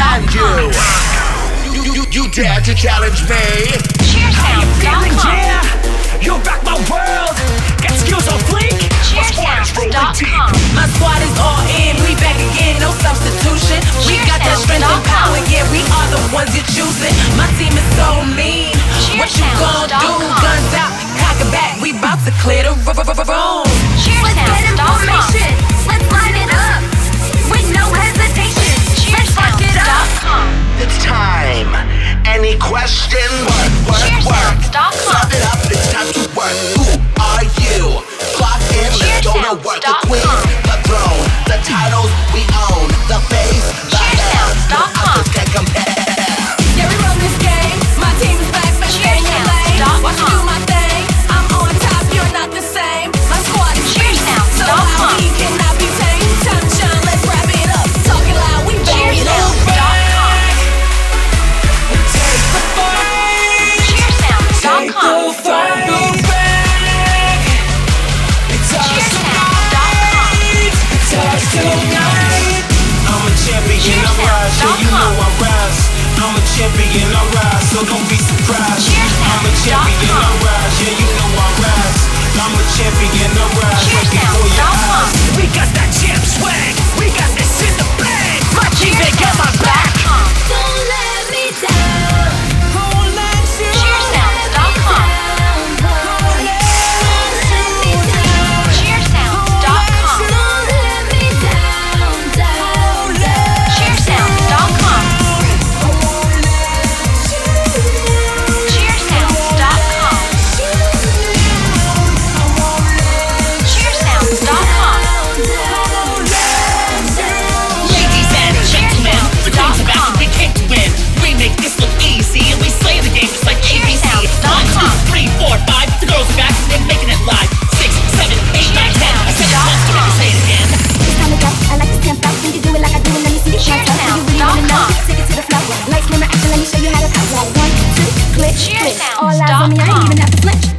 And you dare to challenge me? Cheersounds.com. Yeah, you rock my world. Got skills on fleek. Cheersounds.com. My squad is all in. We back again, no substitution. We got that strength and power. Yeah, we are the ones you're choosing. My team is so mean. What you gon' do? Guns out, cock it back. We bout to clear the room. Cheersounds.com. Let's line it up with no hesitation. Cheersounds.com. It's time. Any question? Work. Cheersounds.com. Stop it up, it's time to work. Who are you? Clock in, let's go to work. The queen, the throne, the titles we own. The face, the hair, no others can compare. Yeah, we run this game. My team is back, but stay in your lane. Watch me do my thing. I'm on top, you're not the same. My squad is Cheersounds.com. so loud, we cannot be tamed. Time to shine, let's wrap it up. Talking loud, we back it up. Cheersounds.com. Take the fight. Cheersounds.com. Take the fight. Back. It's ours tonight. It's ours tonight. I'm a champion, I rise, so you know I rise. I'm a champion, I rise, so don't be surprised. I'm a champion, I rise, yeah, you know I rise. I'm a champion, I rise, right before your eyes. We got that champ swag. We got this in the bag. My team, they got my back. Don't let me down. Cheersounds.com. Cheersounds.com. Don't let me down, down, down. Cheersounds.com. Cheersounds.com. Cheersounds.com. Ladies and gentlemen, the queen's about, we came to win. We make this look easy and we slay the game just like ABC. 1, 2, 3, 4, 5, the girls are back, we're making it live. 6, 7, 8, 9, 10. I said it once, but let me say it again. It's time to go. I like to tempo. When you do it like I do it, let me see it. My toe. Do you really wanna know? Take it to the floor. Lights, camera, action. Let me show you how to power. 1, 2, click, click. All eyes on me. I ain't even have to flinch.